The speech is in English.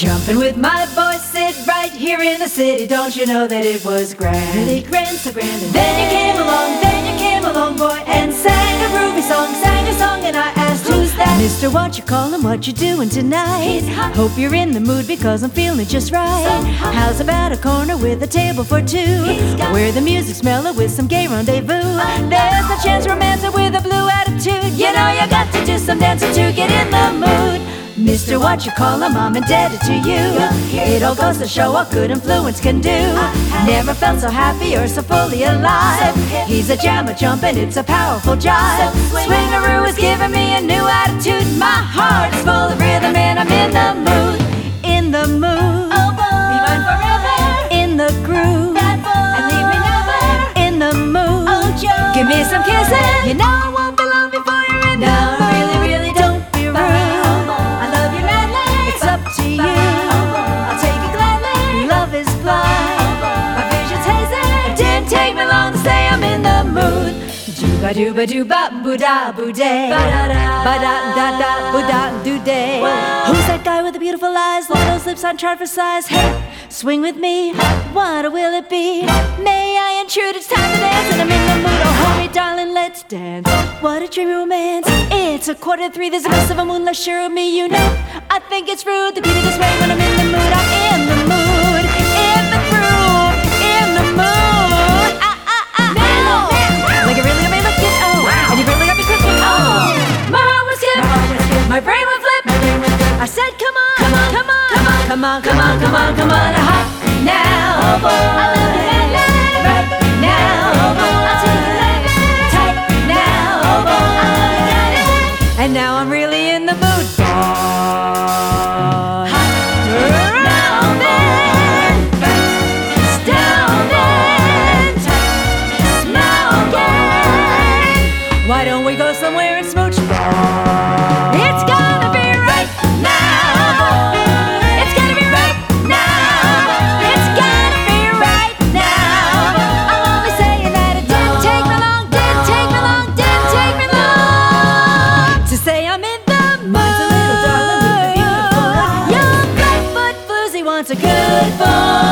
Jumping with my boys, sit right here in the city. Don't you know that it was grand? Really grand, so grand. And then you came along, boy, and sang a groovy song, and I asked, who's that? Mister, won't you call him? What you doing tonight? He's hot. Hope you're in the mood because I'm feeling just right. So hot. How's about a corner with a table for two? He's got. Where the music's mellow with some gay rendezvous. There's a chance romancer with a blue attitude. You know you got to do some dancing to get in the mood. Mister, what you call him, I'm indebted to you. It all goes to show what good influence can do. Never felt so happy or so fully alive. He's a jammer jumping, it's a powerful jive. Swingaroo is giving me a new attitude. My heart is full of rhythm and I'm in the mood. In the mood. Oh boy, Be mine forever. In the groove. that boy, And leave me never. In the mood. Oh Joe, Give me some kissing. You know I won't be long before you're in the mood. Really, don't be rude. I love you madly. It's up to you. I'll take it gladly. Love is blind. My vision's hazy. It didn't take me long to say I'm in the mood. Dooba dooba dooba boo da boo day. Ba da da da boo da doo day. Who's that guy with the beautiful eyes? Look at those lips on chart for size. Hey, swing with me. What will it be? May I intrude? It's time to dance and I'm in the mood. Oh, hold me, darling, let's dance. What a dreamy romance. It's 2:45. There's a ghost of a moonlight sure of me, you know. I think it's rude to be this way when I'm in the mood. I'm in the mood. In the groove. In the mood. Now. Like it really got me looking. Oh. And you really got me cooking. Oh. My heart was skip. My brain would flip. I said, come on. Come on. Come on. Come on. Come on. Come on. Come on. Hot now. Oh boy. I love you right now. Oh boy. I'll take you tight now. Oh boy. I love you. And now I'm really in the mood. Why don't we go somewhere and smooch? It's gonna be right now. It's gonna be right now. It's gonna be right now. I'm only saying that it didn't take me long, didn't take me long, didn't take me long to say I'm in the mood. Mine's a little darling with a beautiful eye. Young Blackfoot Floozy wants a good boy.